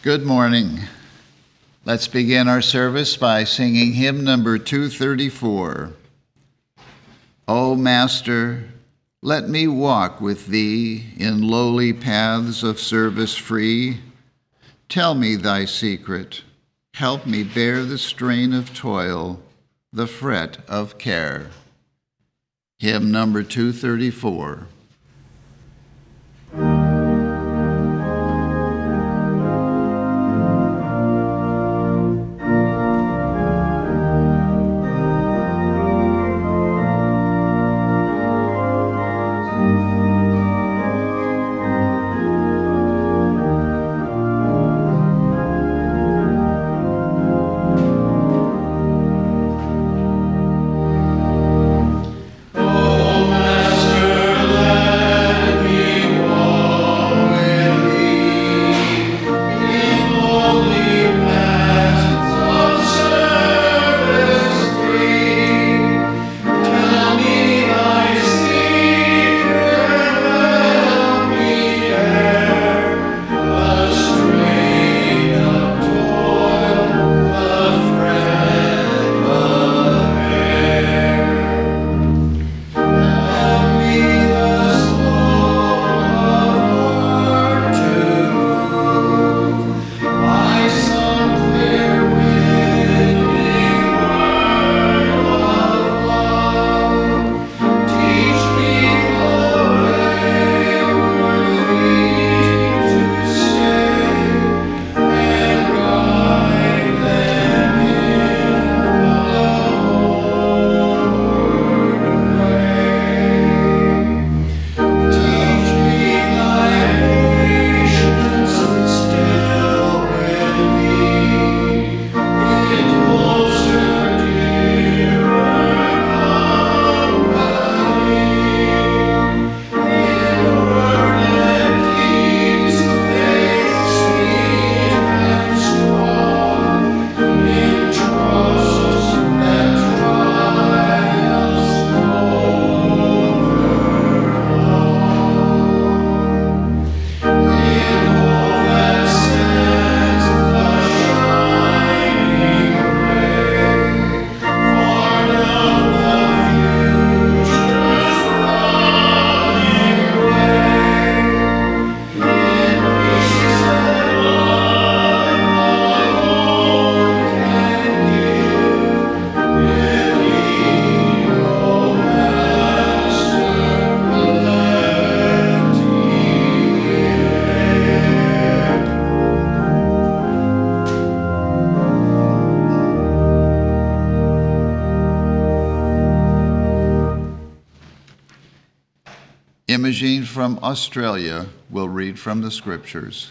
Good morning. Let's begin our service by singing hymn number 234. O Master, let me walk with thee in lowly paths of service free. Tell me thy secret. Help me bear the strain of toil, the fret of care. Hymn number 234. Imogene from Australia will read from the Scriptures.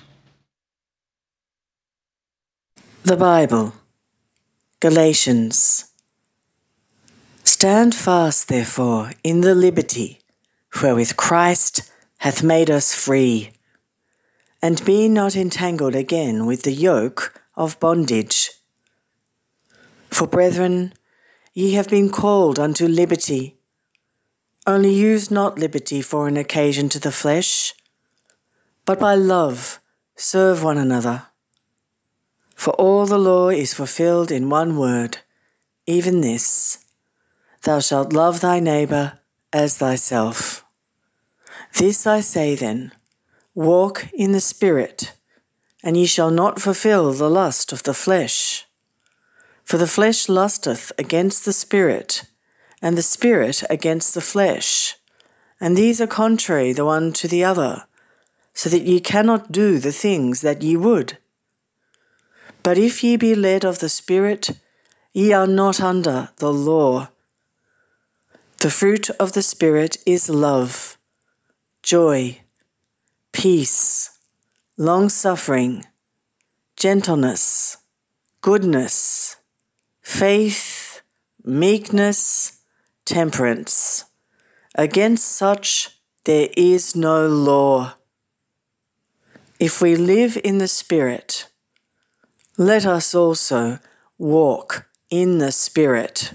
The Bible, Galatians. Stand fast, therefore, in the liberty wherewith Christ hath made us free, and be not entangled again with the yoke of bondage. For, brethren, ye have been called unto liberty. Only use not liberty for an occasion to the flesh, but by love serve one another. For all the law is fulfilled in one word, even this: Thou shalt love thy neighbour as thyself. This I say then, walk in the Spirit, and ye shall not fulfil the lust of the flesh. For the flesh lusteth against the Spirit, and the Spirit against the flesh, and these are contrary the one to the other, so that ye cannot do the things that ye would. But if ye be led of the Spirit, ye are not under the law. The fruit of the Spirit is love, joy, peace, long-suffering, gentleness, goodness, faith, meekness, temperance. Against such there is no law. If we live in the Spirit, let us also walk in the Spirit.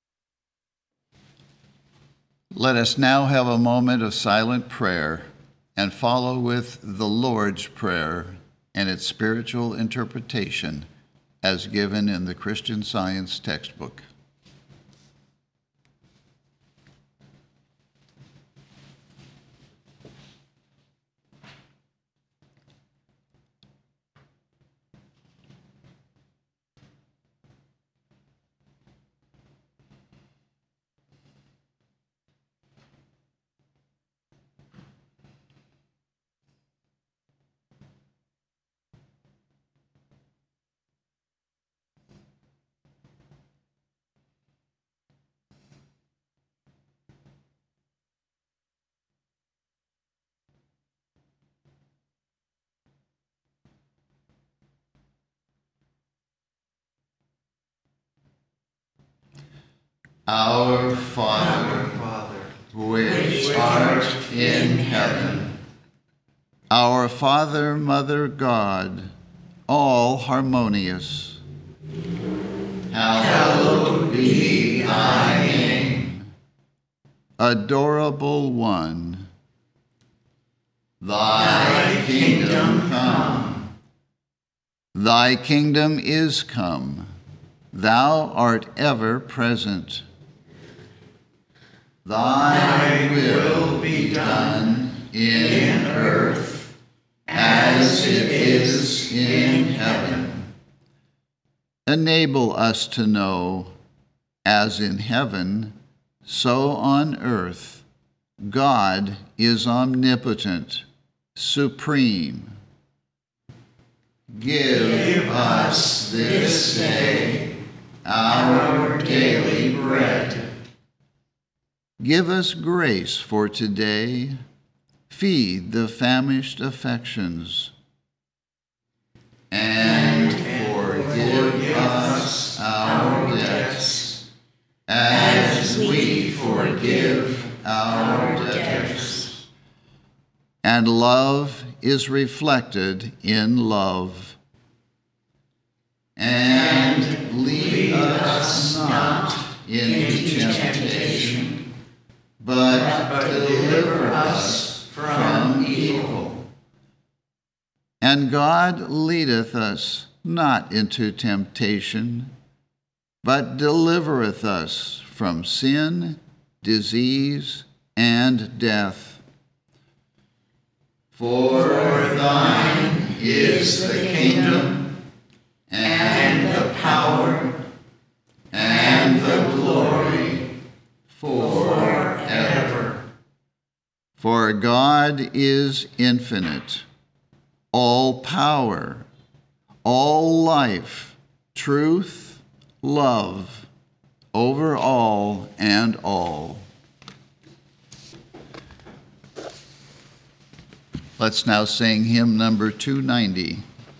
Let us now have a moment of silent prayer and follow with the Lord's Prayer and its spiritual interpretation as given in the Christian Science textbook. Our Father, which art in heaven, our Father, Mother, God, all harmonious, hallowed be thy name. Adorable One, thy kingdom come. Thy kingdom is come. Thou art ever present. Thy will be done in earth as it is in heaven. Enable us to know, as in heaven, so on earth, God is omnipotent, supreme. Give us this day our daily bread. Give us grace for today. Feed the famished affections. And forgive us our debts, as we forgive our debtors. And love is reflected in love. And lead us not into temptation, but deliver us from evil. And God leadeth us not into temptation, but delivereth us from sin, disease, and death. For thine is the kingdom, and the power, and the glory, forever. For God is infinite, all power, all life, truth, love, over all and all. Let's now sing hymn number 290.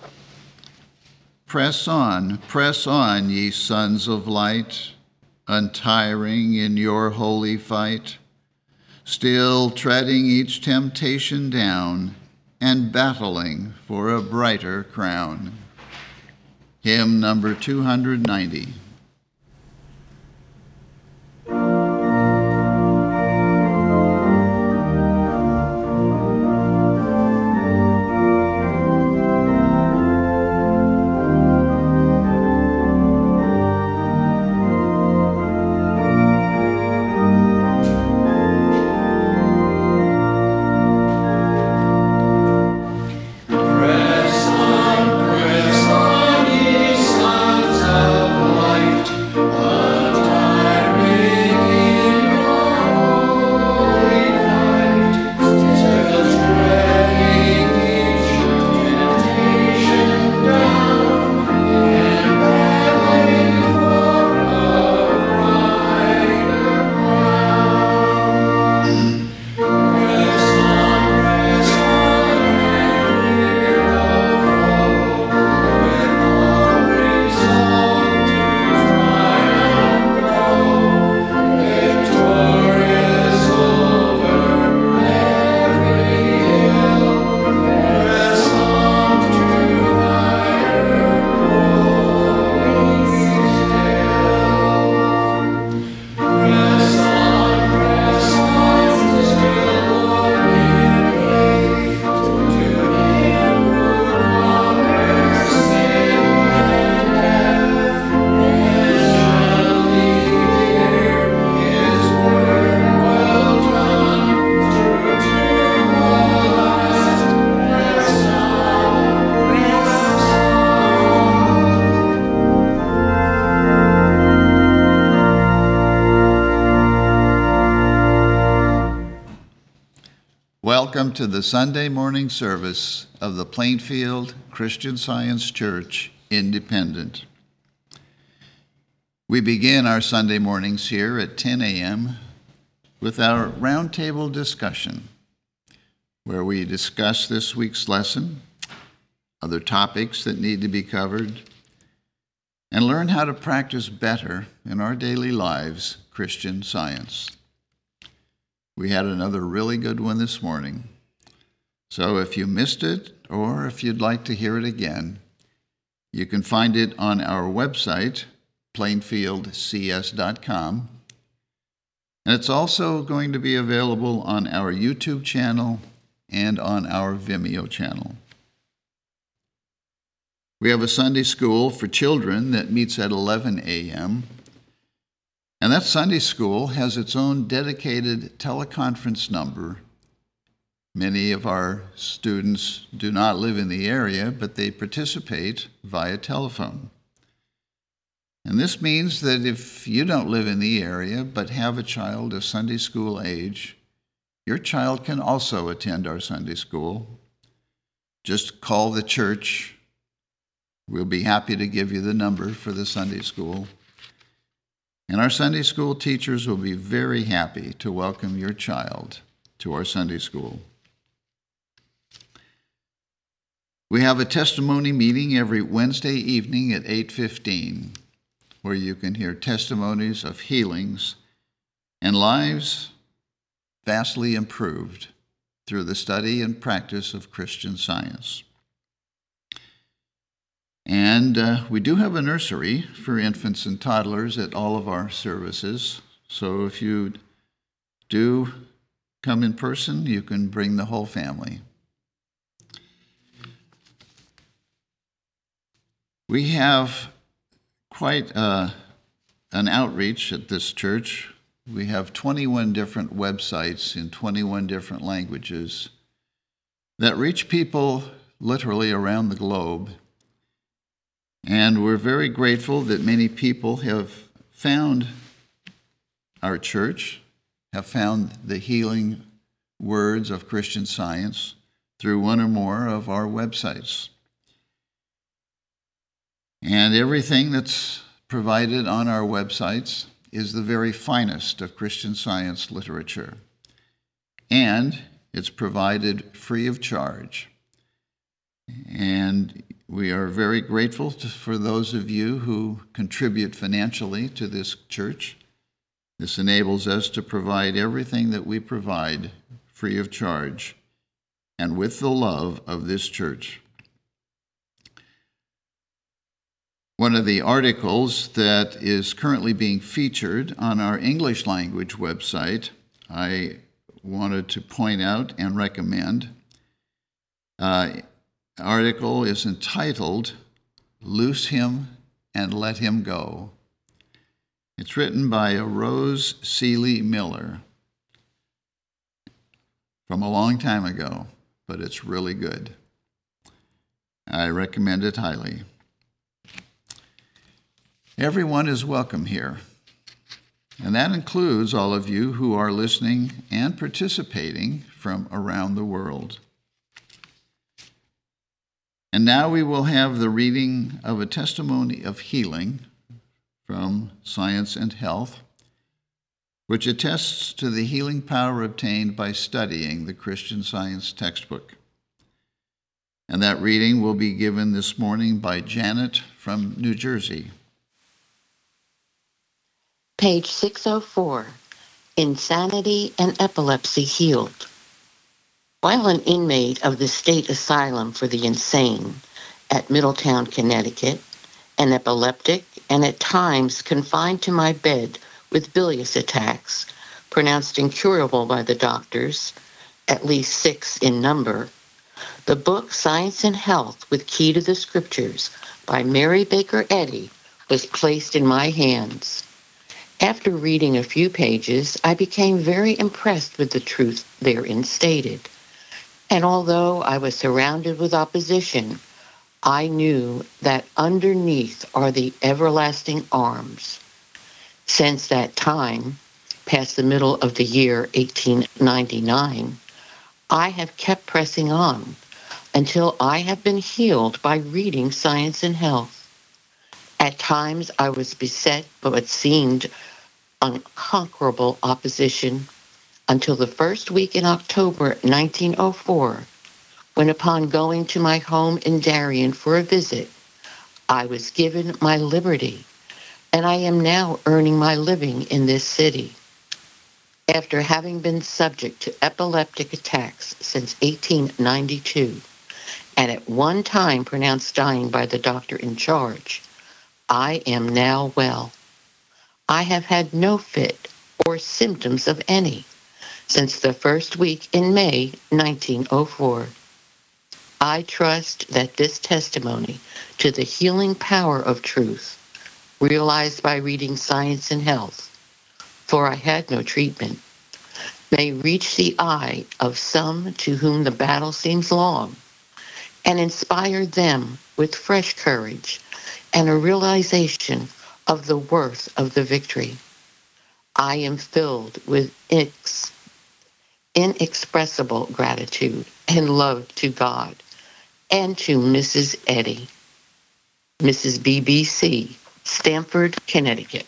Press on, ye sons of light, untiring in your holy fight, still treading each temptation down and battling for a brighter crown. Hymn number 290. Press on, ye sons of light. Welcome to the Sunday morning service of the Plainfield Christian Science Church, Independent. We begin our Sunday mornings here at 10 a.m. with our roundtable discussion, where we discuss this week's lesson, other topics that need to be covered, and learn how to practice better in our daily lives Christian Science. We had another really good one this morning. So if you missed it, or if you'd like to hear it again, you can find it on our website, plainfieldcs.com. And it's also going to be available on our YouTube channel and on our Vimeo channel. We have a Sunday school for children that meets at 11 a.m., and that Sunday school has its own dedicated teleconference number. Many of our students do not live in the area, but they participate via telephone. And this means that if you don't live in the area but have a child of Sunday school age, your child can also attend our Sunday school. Just call the church. We'll be happy to give you the number for the Sunday school. And our Sunday school teachers will be very happy to welcome your child to our Sunday school. We have a testimony meeting every Wednesday evening at 8:15, where you can hear testimonies of healings and lives vastly improved through the study and practice of Christian Science. And we do have a nursery for infants and toddlers at all of our services. So if you do come in person, you can bring the whole family. We have quite an outreach at this church. We have 21 different websites in 21 different languages that reach people literally around the globe. And we're very grateful that many people have found our church, have found the healing words of Christian Science through one or more of our websites. And everything that's provided on our websites is the very finest of Christian Science literature. And it's provided free of charge. And we are very grateful for those of you who contribute financially to this church. This enables us to provide everything that we provide free of charge and with the love of this church. One of the articles that is currently being featured on our English language website, I wanted to point out and recommend. Article is entitled, "Loose Him and Let Him Go." It's written by Rose Seeley Miller from a long time ago, but it's really good. I recommend it highly. Everyone is welcome here, and that includes all of you who are listening and participating from around the world. And now we will have the reading of a testimony of healing from Science and Health, which attests to the healing power obtained by studying the Christian Science textbook. And that reading will be given this morning by Janet from New Jersey. Page 604, Insanity and Epilepsy Healed. While an inmate of the State Asylum for the Insane at Middletown, Connecticut, an epileptic and at times confined to my bed with bilious attacks, pronounced incurable by the doctors, at least 6 in number, the book Science and Health with Key to the Scriptures by Mary Baker Eddy was placed in my hands. After reading a few pages, I became very impressed with the truth therein stated. And although I was surrounded with opposition, I knew that underneath are the everlasting arms. Since that time, past the middle of the year 1899, I have kept pressing on until I have been healed by reading Science and Health. At times I was beset by what seemed unconquerable opposition until the first week in October 1904, when upon going to my home in Darien for a visit, I was given my liberty, and I am now earning my living in this city. After having been subject to epileptic attacks since 1892, and at one time pronounced dying by the doctor in charge, I am now well. I have had no fit or symptoms of any since the first week in May 1904. I trust that this testimony to the healing power of truth, realized by reading Science and Health, for I had no treatment, may reach the eye of some to whom the battle seems long, and inspire them with fresh courage and a realization of the worth of the victory. I am filled with inexpressible gratitude and love to God and to Mrs. Eddy, Mrs. BBC, Stamford, Connecticut.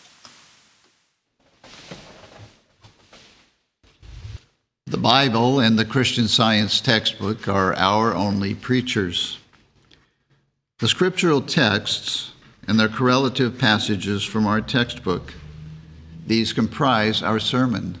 The Bible and the Christian Science textbook are our only preachers. The scriptural texts and their correlative passages from our textbook, these comprise our sermon.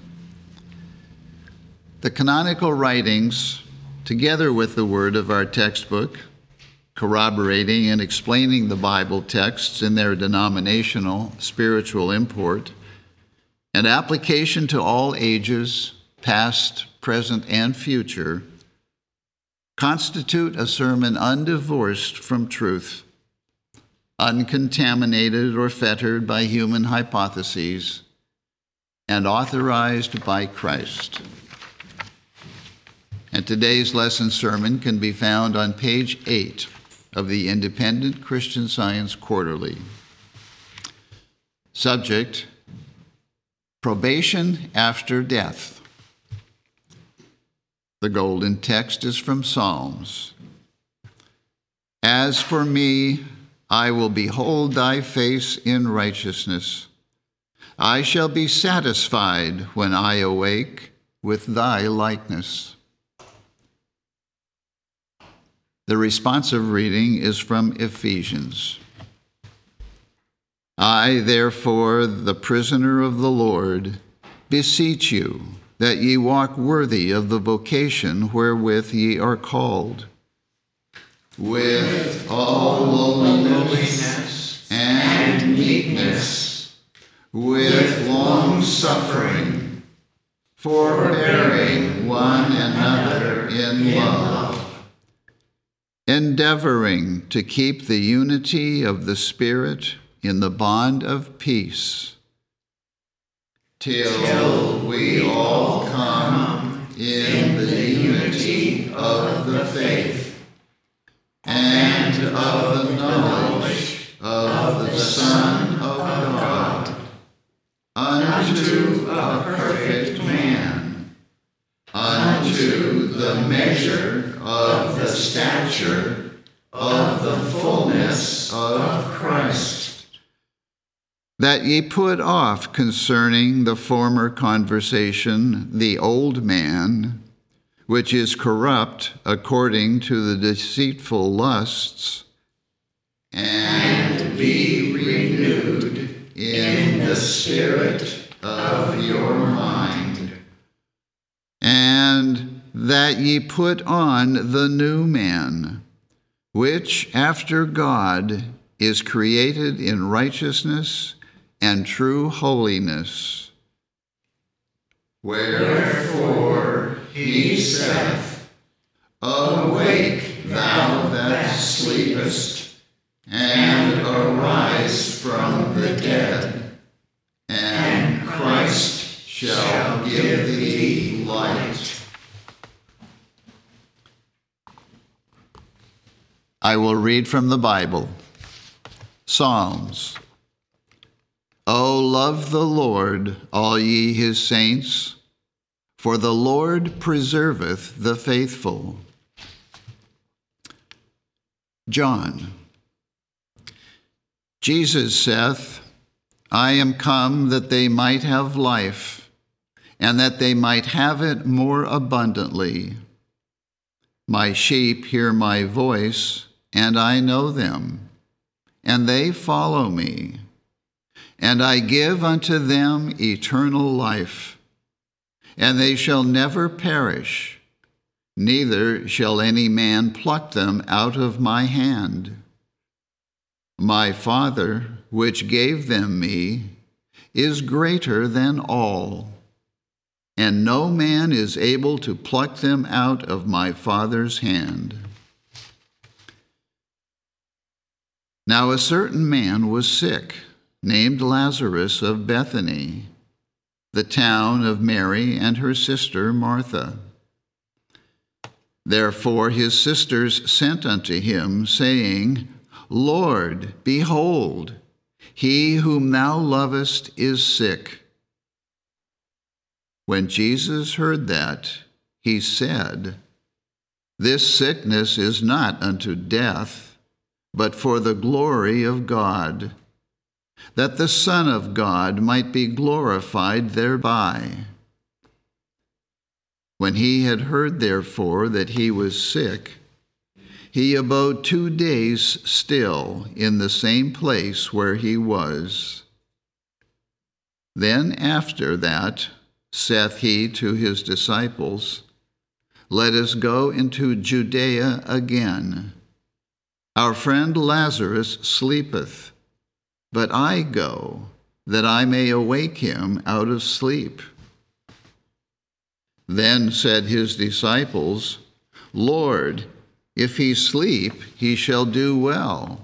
The canonical writings, together with the word of our textbook, corroborating and explaining the Bible texts in their denominational, spiritual import, and application to all ages, past, present, and future, constitute a sermon undivorced from truth, uncontaminated or fettered by human hypotheses, and authorized by Christ. And today's lesson sermon can be found on page 8 of the Independent Christian Science Quarterly. Subject: probation after death. The golden text is from Psalms. As for me, I will behold thy face in righteousness. I shall be satisfied when I awake with thy likeness. The responsive reading is from Ephesians. I, therefore, the prisoner of the Lord, beseech you that ye walk worthy of the vocation wherewith ye are called, with all lowliness and meekness, with long suffering, forbearing one another in love, endeavoring to keep the unity of the Spirit in the bond of peace, till we all come in the unity of the faith and of the knowledge of the Son of God, unto a perfect man, unto the measure of the stature of the fullness of Christ, that ye put off concerning the former conversation the old man, which is corrupt according to the deceitful lusts, and be renewed in the spirit of your mind, and that ye put on the new man, which after God is created in righteousness and true holiness. Wherefore he saith, awake thou that sleepest, and arise from the dead, and Christ shall give thee light. I will read from the Bible. Psalms. O love the Lord, all ye his saints, for the Lord preserveth the faithful. John. Jesus saith, I am come that they might have life, and that they might have it more abundantly. My sheep hear my voice, and I know them, and they follow me. And I give unto them eternal life, and they shall never perish, neither shall any man pluck them out of my hand. My Father, which gave them me, is greater than all, and no man is able to pluck them out of my Father's hand. Now a certain man was sick, named Lazarus of Bethany, the town of Mary and her sister Martha. Therefore his sisters sent unto him, saying, Lord, behold, he whom thou lovest is sick. When Jesus heard that, he said, This sickness is not unto death, but for the glory of God, that the Son of God might be glorified thereby. When he had heard, therefore, that he was sick, he abode 2 days still in the same place where he was. Then after that saith he to his disciples, Let us go into Judea again. Our friend Lazarus sleepeth, but I go, that I may awake him out of sleep. Then said his disciples, Lord, if he sleep, he shall do well.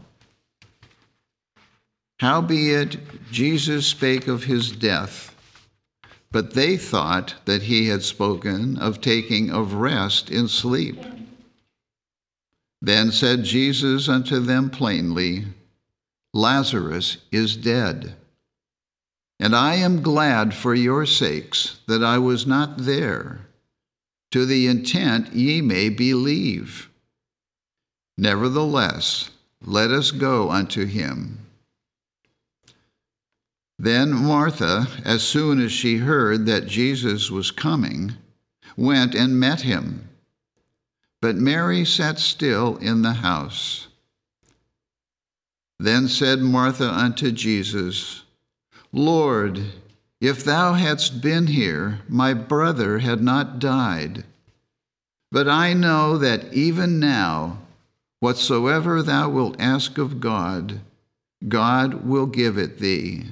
Howbeit Jesus spake of his death, but they thought that he had spoken of taking of rest in sleep. Then said Jesus unto them plainly, Lazarus is dead, and I am glad for your sakes that I was not there, to the intent ye may believe. Nevertheless, let us go unto him. Then Martha, as soon as she heard that Jesus was coming, went and met him. But Mary sat still in the house. Then said Martha unto Jesus, Lord, if thou hadst been here, my brother had not died. But I know that even now, whatsoever thou wilt ask of God, God will give it thee.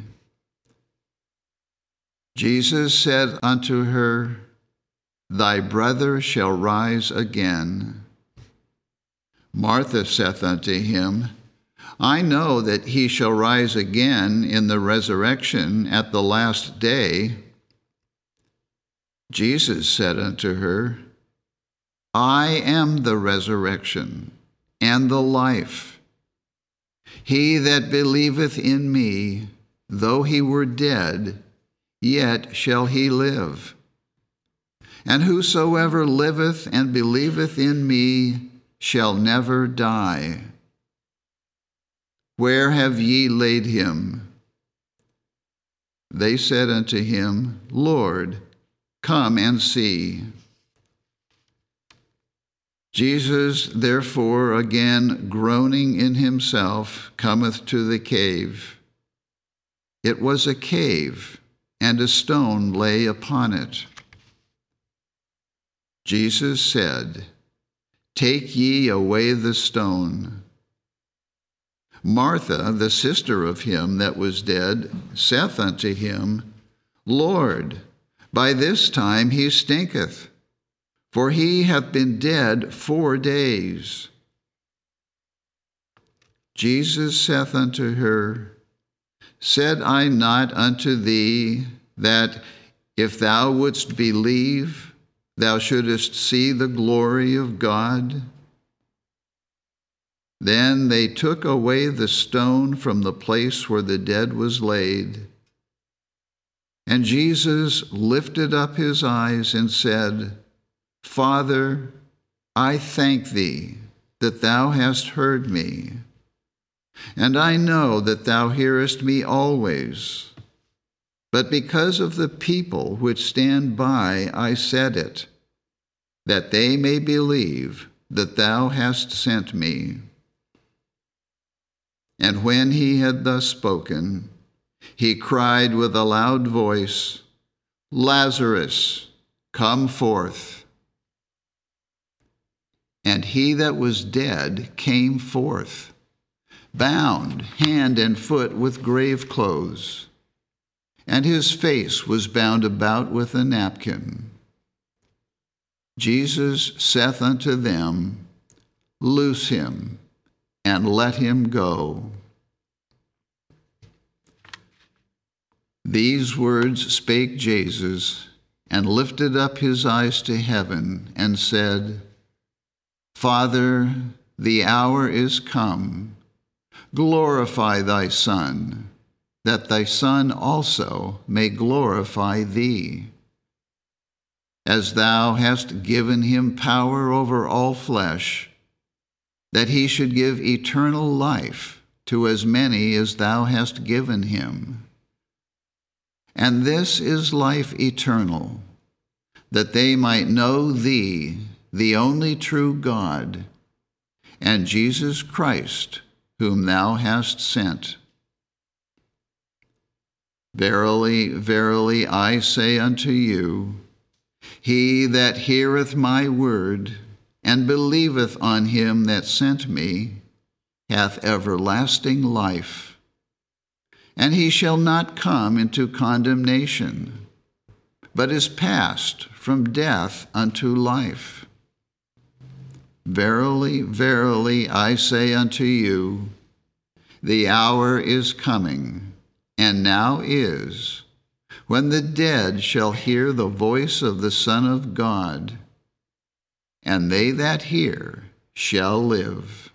Jesus said unto her, Thy brother shall rise again. Martha saith unto him, I know that he shall rise again in the resurrection at the last day. Jesus said unto her, I am the resurrection and the life. He that believeth in me, though he were dead, yet shall he live. And whosoever liveth and believeth in me shall never die. Where have ye laid him? They said unto him, Lord, come and see. Jesus, therefore, again groaning in himself, cometh to the cave. It was a cave, and a stone lay upon it. Jesus said, Take ye away the stone. Martha, the sister of him that was dead, saith unto him, Lord, by this time he stinketh, for he hath been dead 4 days. Jesus saith unto her, Said I not unto thee that if thou wouldst believe, thou shouldest see the glory of God? Then they took away the stone from the place where the dead was laid. And Jesus lifted up his eyes and said, Father, I thank thee that thou hast heard me, and I know that thou hearest me always. But because of the people which stand by, I said it, that they may believe that thou hast sent me. And when he had thus spoken, he cried with a loud voice, Lazarus, come forth. And he that was dead came forth, bound hand and foot with grave clothes, and his face was bound about with a napkin. Jesus saith unto them, Loose him, and let him go. These words spake Jesus, and lifted up his eyes to heaven, and said, Father, the hour is come. Glorify thy Son, that thy Son also may glorify thee. As thou hast given him power over all flesh, that he should give eternal life to as many as thou hast given him. And this is life eternal, that they might know thee, the only true God, and Jesus Christ, whom thou hast sent. Verily, verily, I say unto you, he that heareth my word, and believeth on him that sent me, hath everlasting life, and he shall not come into condemnation, but is passed from death unto life. Verily, verily, I say unto you, the hour is coming, and now is, when the dead shall hear the voice of the Son of God, and they that hear shall live.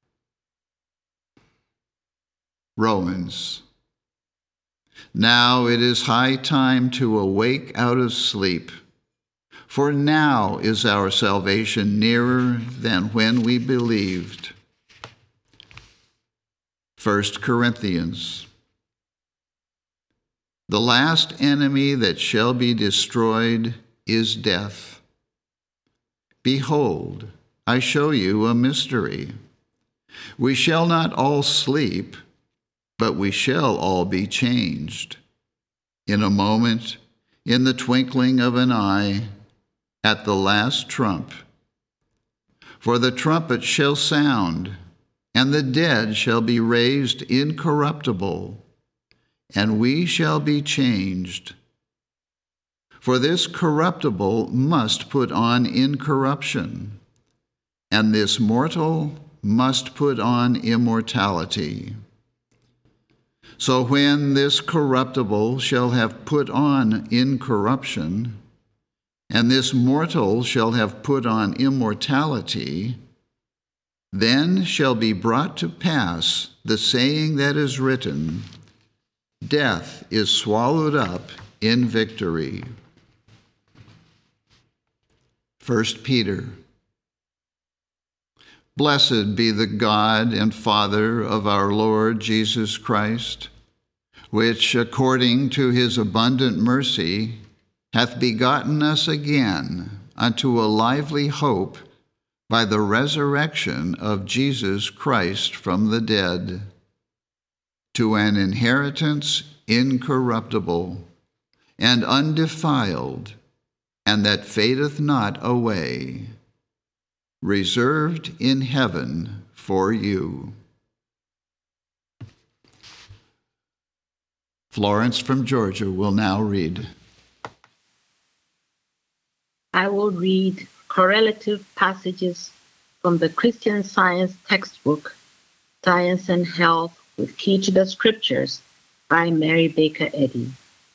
Romans. Now it is high time to awake out of sleep, for now is our salvation nearer than when we believed. 1 Corinthians. The last enemy that shall be destroyed is death. Behold, I show you a mystery. We shall not all sleep, but we shall all be changed. In a moment, in the twinkling of an eye, at the last trump. For the trumpet shall sound, and the dead shall be raised incorruptible, and we shall be changed. For this corruptible must put on incorruption, and this mortal must put on immortality. So when this corruptible shall have put on incorruption, and this mortal shall have put on immortality, then shall be brought to pass the saying that is written, Death is swallowed up in victory. 1 Peter. Blessed be the God and Father of our Lord Jesus Christ, which according to his abundant mercy hath begotten us again unto a lively hope by the resurrection of Jesus Christ from the dead, to an inheritance incorruptible and undefiled, and that fadeth not away, reserved in heaven for you. Florence from Georgia will now read. I will read correlative passages from the Christian Science textbook, Science and Health with Key to the Scriptures by Mary Baker Eddy.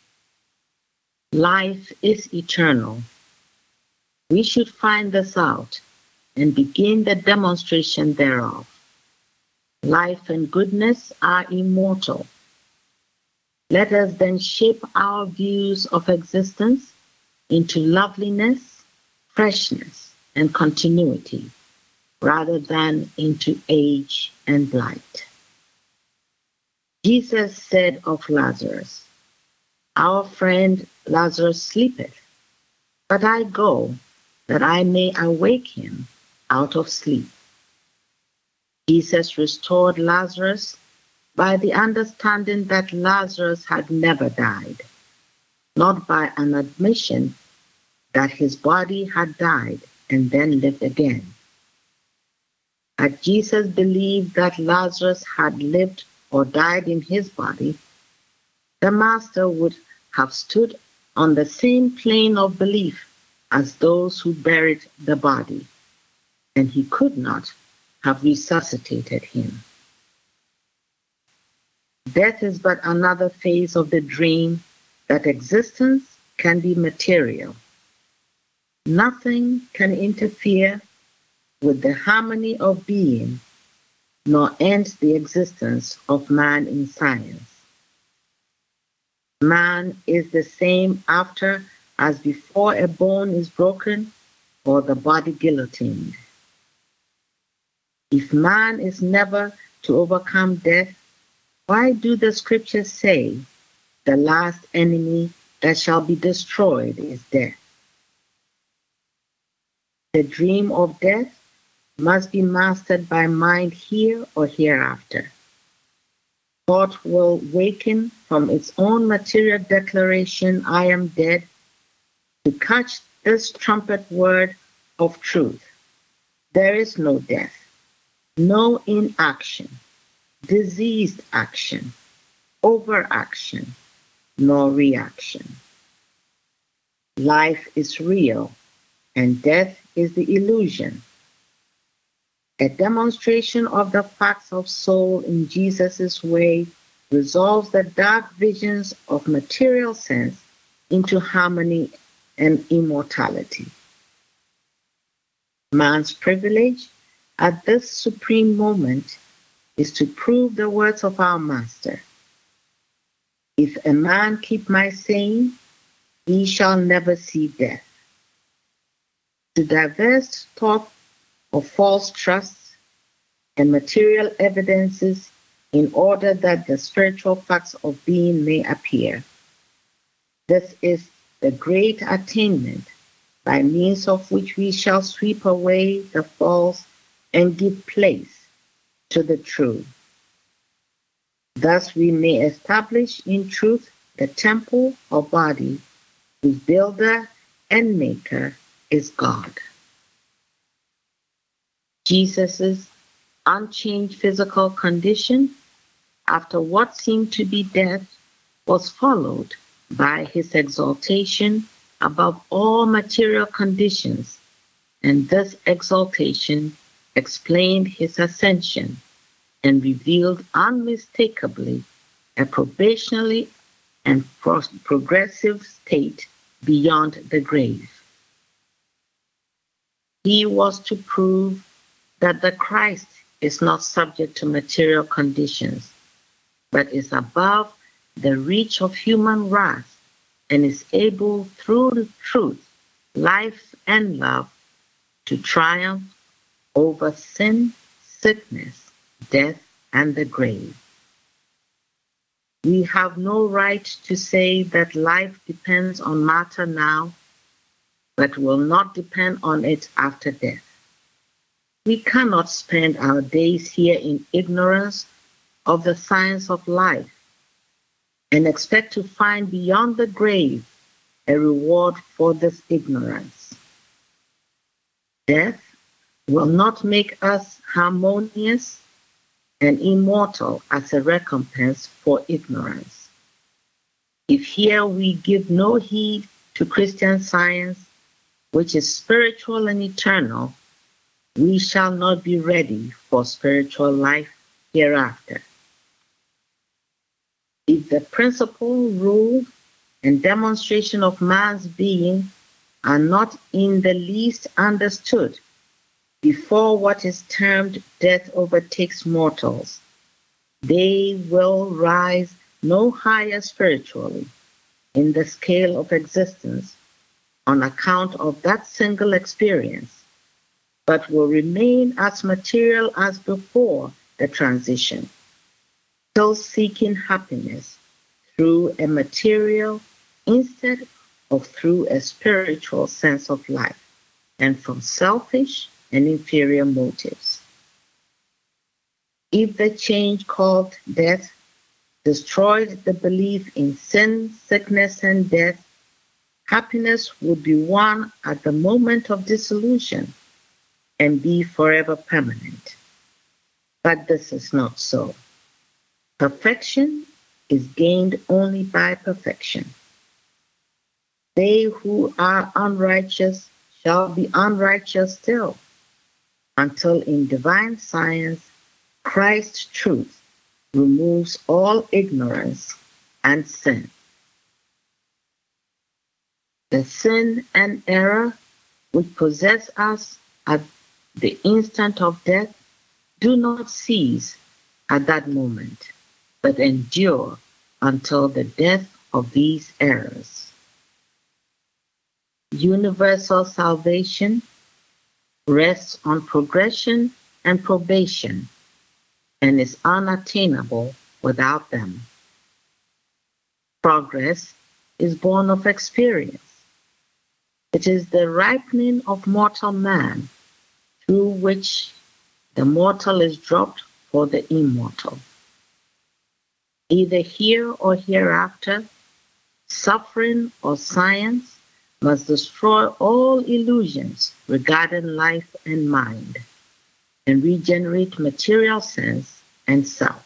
Life is eternal. We should find this out and begin the demonstration thereof. Life and goodness are immortal. Let us then shape our views of existence into loveliness, freshness, and continuity, rather than into age and blight. Jesus said of Lazarus, "Our friend Lazarus sleepeth, but I go that I may awake him out of sleep." Jesus restored Lazarus by the understanding that Lazarus had never died, not by an admission that his body had died and then lived again. Had Jesus believed that Lazarus had lived or died in his body, the Master would have stood on the same plane of belief as those who buried the body, and he could not have resuscitated him. Death is but another phase of the dream that existence can be material. Nothing can interfere with the harmony of being, nor end the existence of man in science. Man is the same after as before a bone is broken or the body guillotined. If man is never to overcome death, why do the scriptures say the last enemy that shall be destroyed is death? The dream of death must be mastered by mind here or hereafter. Thought will waken from its own material declaration, "I am dead," to catch this trumpet word of truth. There is no death, no inaction, diseased action, overaction, nor reaction. Life is real, and death is the illusion. A demonstration of the facts of soul in Jesus' way resolves the dark visions of material sense into harmony and immortality. Man's privilege at this supreme moment is to prove the words of our Master. "If a man keep my saying, he shall never see death." To divest thought of false trusts and material evidences in order that the spiritual facts of being may appear. This is the great attainment by means of which we shall sweep away the false and give place to the true. Thus we may establish in truth the temple or body whose builder and maker is God. Jesus' unchanged physical condition after what seemed to be death was followed by his exaltation above all material conditions, and this exaltation explained his ascension and revealed unmistakably a probationary and progressive state beyond the grave. He was to prove that the Christ is not subject to material conditions, but is above the reach of human wrath and is able through truth, life, and love to triumph over sin, sickness, death, and the grave. We have no right to say that life depends on matter now, but will not depend on it after death. We cannot spend our days here in ignorance of the science of life and expect to find beyond the grave a reward for this ignorance. Death will not make us harmonious and immortal as a recompense for ignorance. If here we give no heed to Christian science, which is spiritual and eternal, we shall not be ready for spiritual life hereafter. If the principle, rule, and demonstration of man's being are not in the least understood before what is termed death overtakes mortals, they will rise no higher spiritually in the scale of existence on account of that single experience, but will remain as material as before the transition, still seeking happiness through a material instead of through a spiritual sense of life, and from selfish and inferior motives. If the change called death destroyed the belief in sin, sickness, and death, happiness would be won at the moment of dissolution and be forever permanent. But this is not so. Perfection is gained only by perfection. They who are unrighteous shall be unrighteous still, until in divine science Christ's truth removes all ignorance and sin. The sin and error which possess us at the instant of death do not cease at that moment, but endure until the death of these errors. Universal salvation rests on progression and probation and is unattainable without them. Progress is born of experience. It is the ripening of mortal man through which the mortal is dropped for the immortal. Either here or hereafter, suffering or science must destroy all illusions regarding life and mind and regenerate material sense and self.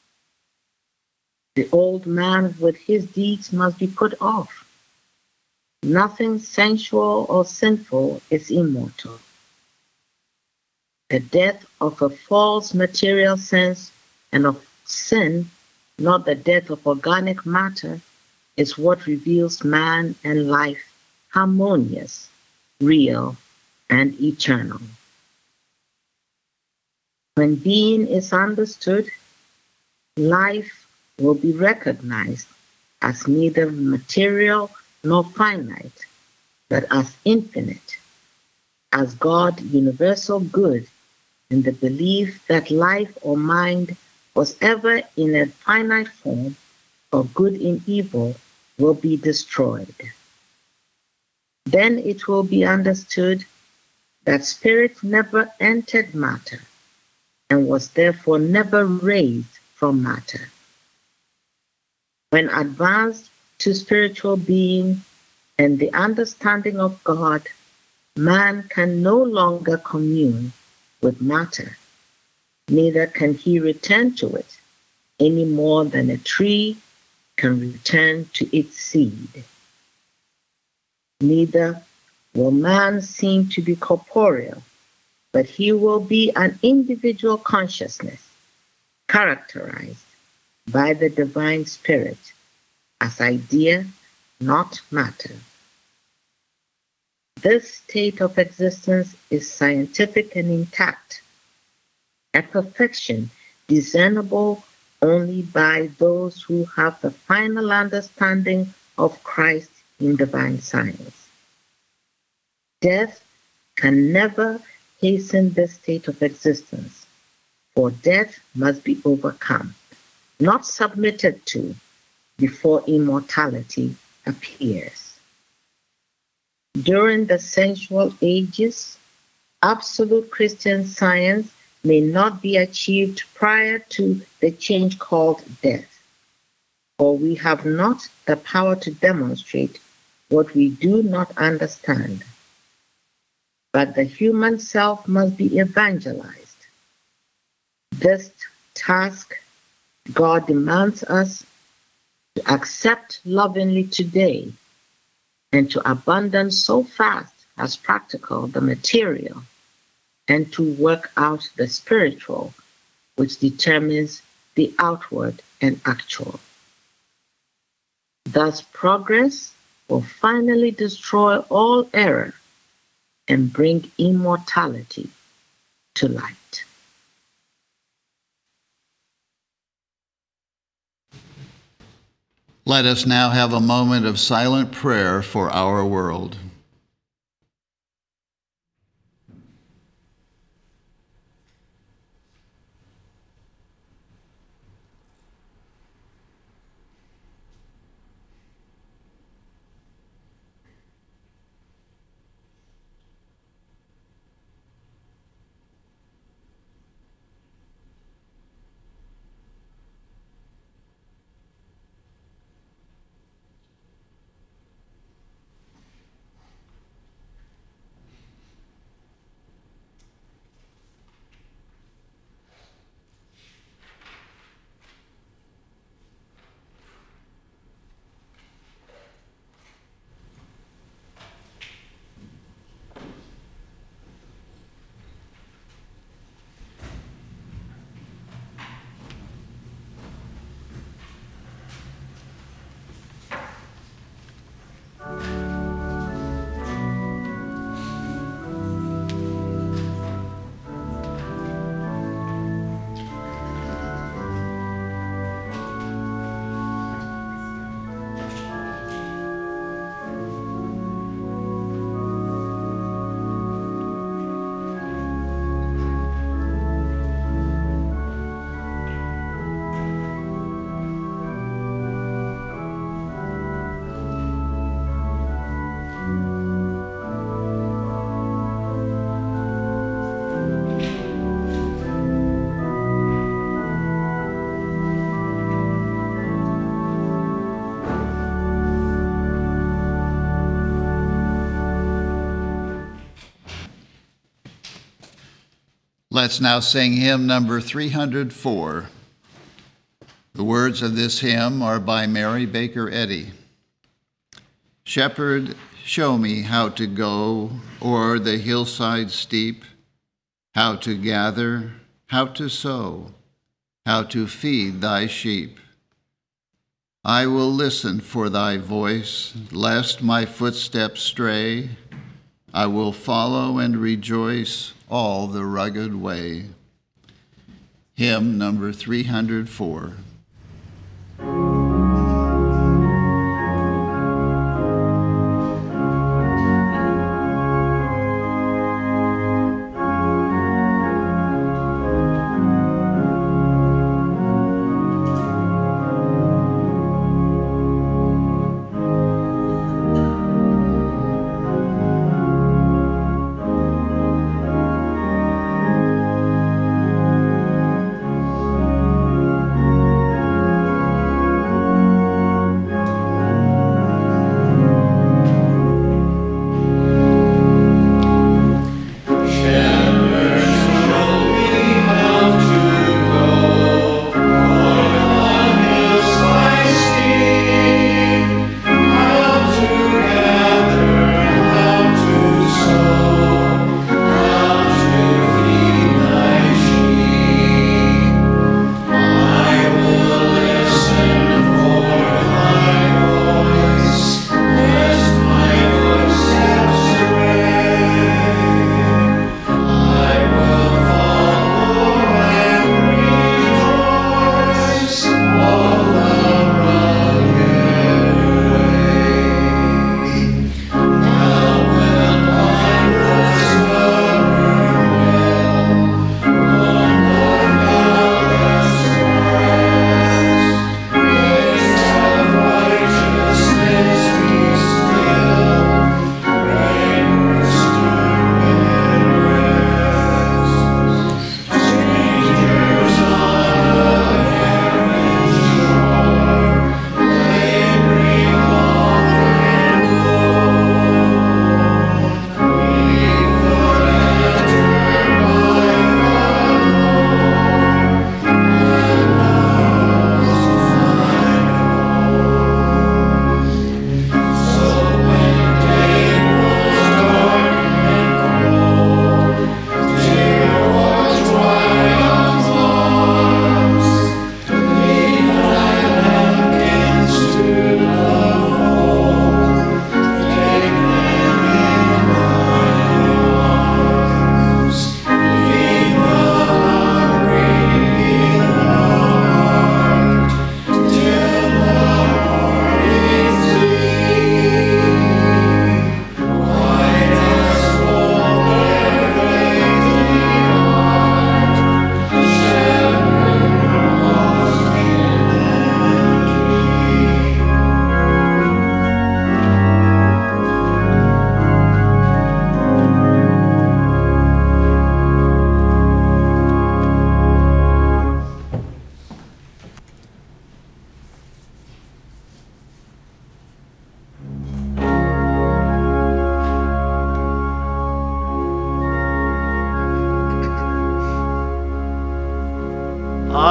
The old man with his deeds must be put off. Nothing sensual or sinful is immortal. The death of a false material sense and of sin, not the death of organic matter, is what reveals man and life harmonious, real, and eternal. When being is understood, life will be recognized as neither material nor finite, but as infinite, as God universal good, in the belief that life or mind was ever in a finite form, or good in evil, will be destroyed. Then it will be understood that spirit never entered matter and was therefore never raised from matter. When advanced to spiritual being and the understanding of God, man can no longer commune with matter, neither can he return to it any more than a tree can return to its seed. Neither will man seem to be corporeal, but he will be an individual consciousness characterized by the divine spirit as idea, not matter. This state of existence is scientific and intact, a perfection discernible only by those who have the final understanding of Christ in divine science. Death can never hasten this state of existence, for death must be overcome, not submitted to, before immortality appears. During the sensual ages, absolute Christian science may not be achieved prior to the change called death, for we have not the power to demonstrate what we do not understand. But the human self must be evangelized. This task God demands us to accept lovingly today and to abandon so fast as practical the material and to work out the spiritual, which determines the outward and actual. Thus, progress will finally destroy all error and bring immortality to light. Let us now have a moment of silent prayer for our world. Let's now sing hymn number 304. The words of this hymn are by Mary Baker Eddy. Shepherd, show me how to go o'er the hillside steep, how to gather, how to sow, how to feed thy sheep. I will listen for thy voice, lest my footsteps stray. I will follow and rejoice all the rugged way. Hymn number 304.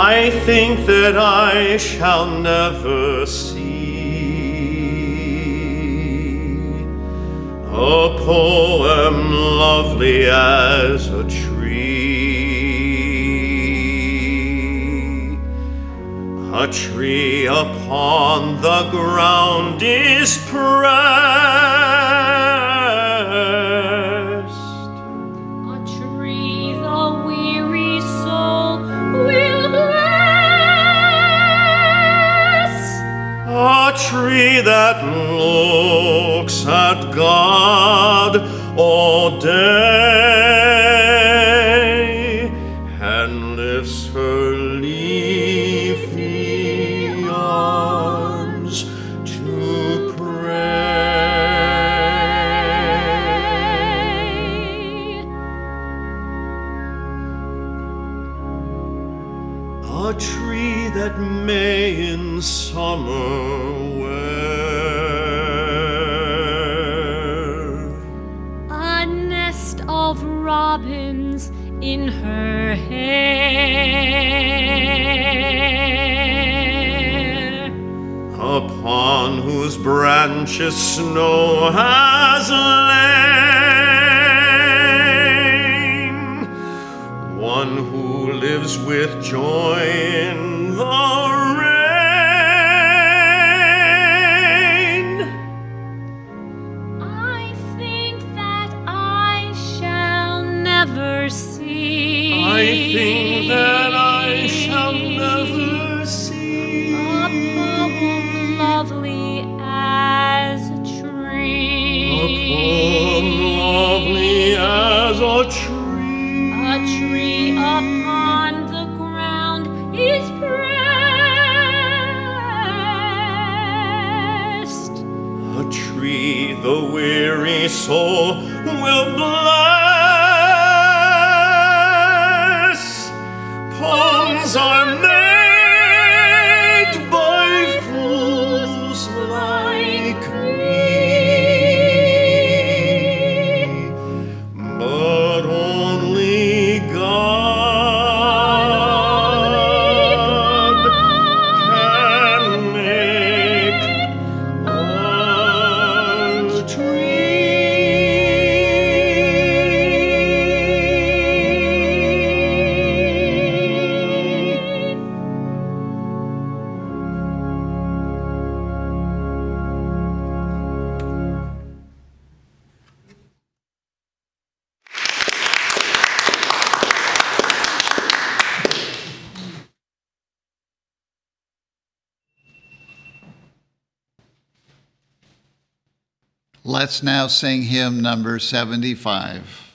I think that I shall never see a poem lovely as a tree upon the ground is pressed. A tree the weary soul will bless. A tree that looks at God all day and lifts her leafy arms to pray. A tree that may in summer A nest of robins in her hair, upon whose branches snow has lain, one who lives with joy in the rain. I think that I shall never see. I think that I shall never see a poem lovely as a tree. a poem lovely as a tree. A tree upon the ground is pressed. A tree the weary soul will bless. Poems are made by fools like me, but only God can make a tree. Let's now sing hymn number 75.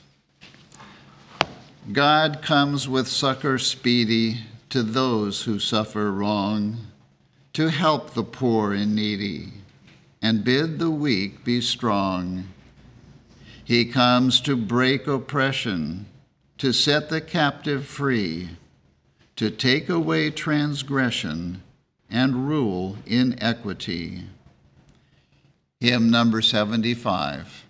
God comes with succor speedy to those who suffer wrong, to help the poor and needy, and bid the weak be strong. He comes to break oppression, to set the captive free, to take away transgression and rule in equity. Hymn number 75.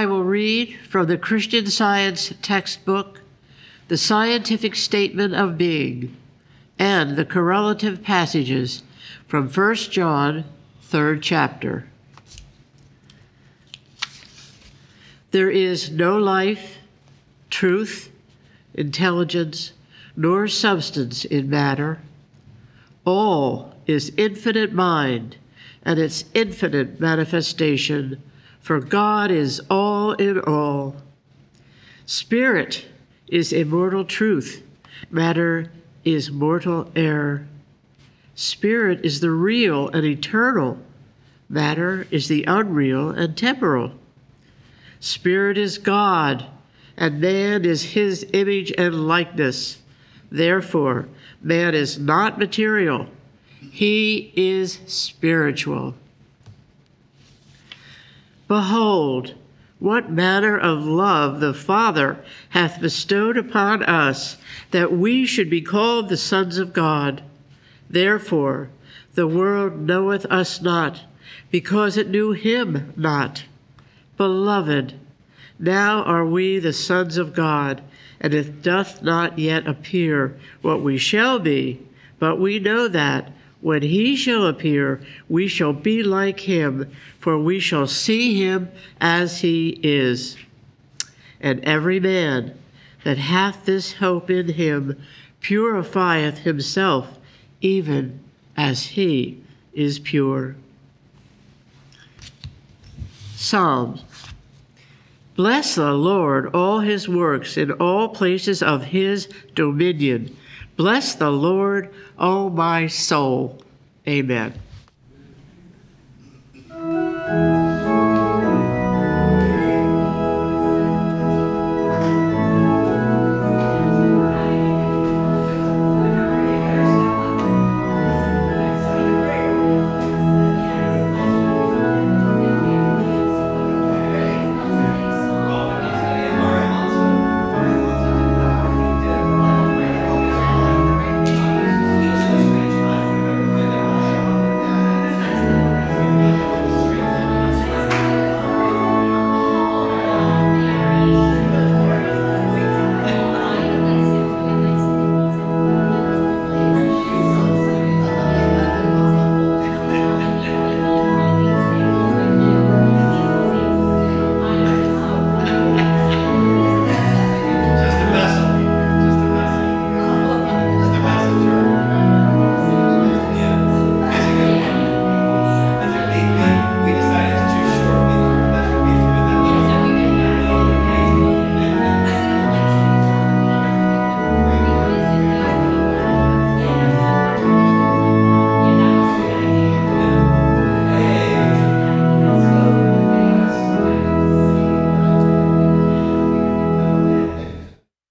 I will read from the Christian Science textbook, The Scientific Statement of Being, and the correlative passages from 1 John, 3rd chapter. There is no life, truth, intelligence, nor substance in matter. All is infinite mind and its infinite manifestation, for God is all in all. Spirit is immortal truth. Matter is mortal error. Spirit is the real and eternal. Matter is the unreal and temporal. Spirit is God, and man is his image and likeness. Therefore, man is not material. He is spiritual. Behold, what manner of love the Father hath bestowed upon us, that we should be called the sons of God. Therefore, the world knoweth us not, because it knew him not. Beloved, now are we the sons of God, and it doth not yet appear what we shall be, but we know that when he shall appear, we shall be like him, for we shall see him as he is. And every man that hath this hope in him purifieth himself, even as he is pure. Psalms. Bless the Lord, all his works in all places of his dominion. Bless the Lord, O my soul. Amen.